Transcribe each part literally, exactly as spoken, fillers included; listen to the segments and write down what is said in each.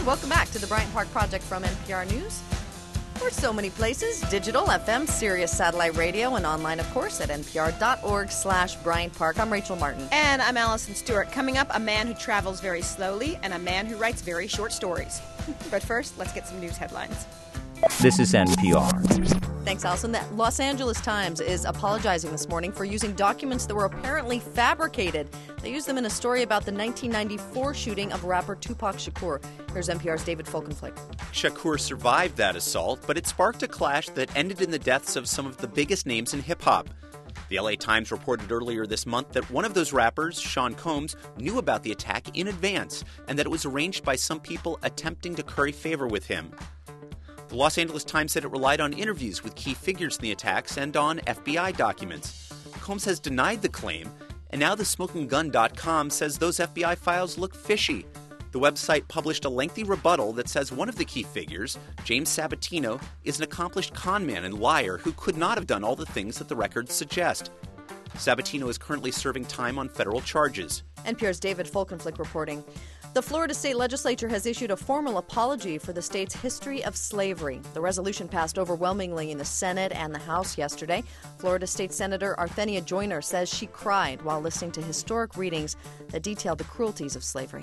Welcome back to the Bryant Park Project from N P R News. We're so many places, digital, F M, Sirius Satellite Radio, and online, of course, at npr.org slash Bryant Park. I'm Rachel Martin. And I'm Allison Stewart. Coming up, a man who travels very slowly and a man who writes very short stories. But first, let's get some news headlines. This is N P R. Thanks, Allison. The Los Angeles Times is apologizing this morning for using documents that were apparently fabricated. They used them in a story about the nineteen ninety-four shooting of rapper Tupac Shakur. Here's N P R's David Folkenflik. Shakur survived that assault, but it sparked a clash that ended in the deaths of some of the biggest names in hip-hop. The L A Times reported earlier this month that one of those rappers, Sean Combs, knew about the attack in advance and that it was arranged by some people attempting to curry favor with him. The Los Angeles Times said it relied on interviews with key figures in the attacks and on F B I documents. Combs has denied the claim, and now the smoking gun dot com says those F B I files look fishy. The website published a lengthy rebuttal that says one of the key figures, James Sabatino, is an accomplished conman and liar who could not have done all the things that the records suggest. Sabatino is currently serving time on federal charges. N P R's David Folkenflik reporting. The Florida State Legislature has issued a formal apology for the state's history of slavery. The resolution passed overwhelmingly in the Senate and the House yesterday. Florida State Senator Arthenia Joyner says she cried while listening to historic readings that detailed the cruelties of slavery.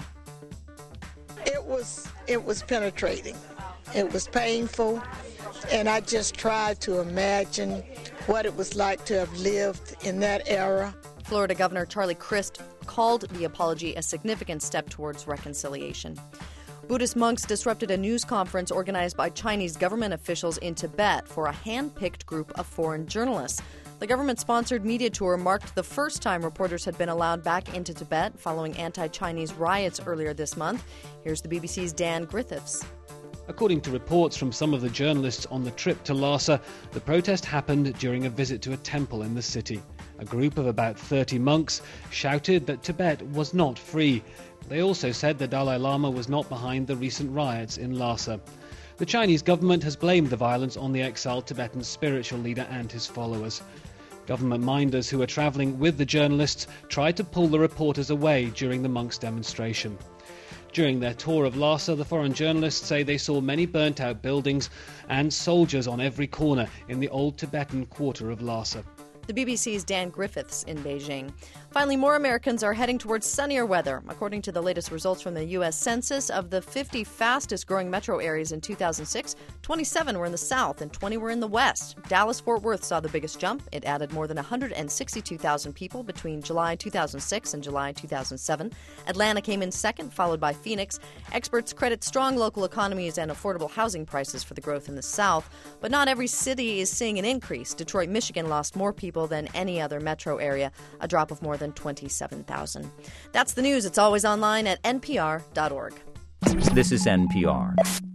It was it was penetrating. It was painful, and I just tried to imagine what it was like to have lived in that era. Florida Governor Charlie Crist called the apology a significant step towards reconciliation. Buddhist monks disrupted a news conference organized by Chinese government officials in Tibet for a hand-picked group of foreign journalists. The government-sponsored media tour marked the first time reporters had been allowed back into Tibet following anti-Chinese riots earlier this month. Here's the B B C's Dan Griffiths. According to reports from some of the journalists on the trip to Lhasa, the protest happened during a visit to a temple in the city. A group of about thirty monks shouted that Tibet was not free. They also said the Dalai Lama was not behind the recent riots in Lhasa. The Chinese government has blamed the violence on the exiled Tibetan spiritual leader and his followers. Government minders who were travelling with the journalists tried to pull the reporters away during the monks' demonstration. During their tour of Lhasa, the foreign journalists say they saw many burnt-out buildings and soldiers on every corner in the old Tibetan quarter of Lhasa. The B B C's Dan Griffiths in Beijing. Finally, more Americans are heading towards sunnier weather. According to the latest results from the U S Census, of the fifty fastest-growing metro areas in two thousand six, twenty-seven were in the south and twenty were in the west. Dallas-Fort Worth saw the biggest jump. It added more than one hundred sixty-two thousand people between July two thousand six and July two thousand seven. Atlanta came in second, followed by Phoenix. Experts credit strong local economies and affordable housing prices for the growth in the south. But not every city is seeing an increase. Detroit, Michigan lost more people than any other metro area, a drop of more than twenty-seven thousand. That's the news. It's always online at N P R dot org. This is N P R.